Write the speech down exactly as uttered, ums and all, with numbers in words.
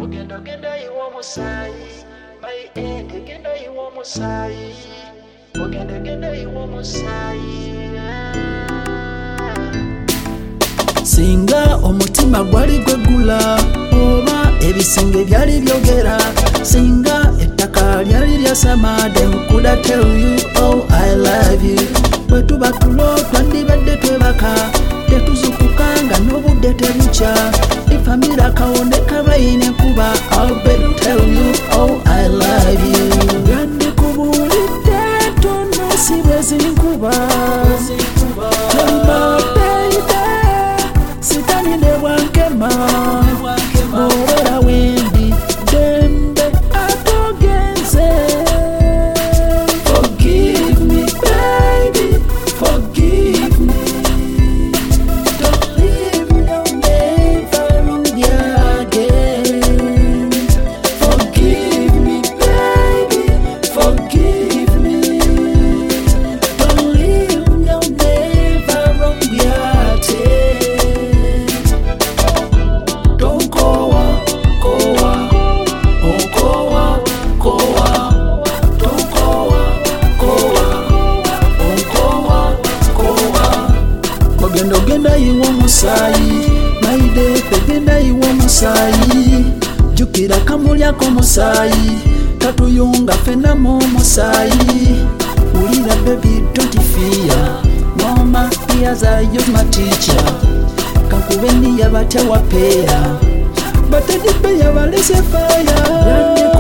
Ogenda ogenda iwo musayi, my end ogenda iwo musayi. Ogenda ogenda iwo musayi. Singa omutima gwali gwegula oba ebisenge byali byogera, singa ettaka lyali lyasama, then could I tell you oh I love you. Bwe tuba tulo twandibadde twebaka, tetuzukukanga n'obudde tebukya. Ifamira kawoneka rain enkuba, I'll better tell you oh I love you. Yandikubulidde tono si bwe zinkuba, sitani ne bwankema obera wendi dembe atogenze. Forgive me baby, forgive me. Don't leave me, I'll never wrong you again. Forgive me baby, forgive me. Don't leave me, I'll never wrong you again. Ogenda ogenda iwo musayi, maide tegenda iwo musayi. Jukira kamulyako musayi, tatuyunga fena mu musayi. Ulira baby don't fear, mama ears are you my teacher. Kankubeni yabatya wapeya, batedipe yabalese fire.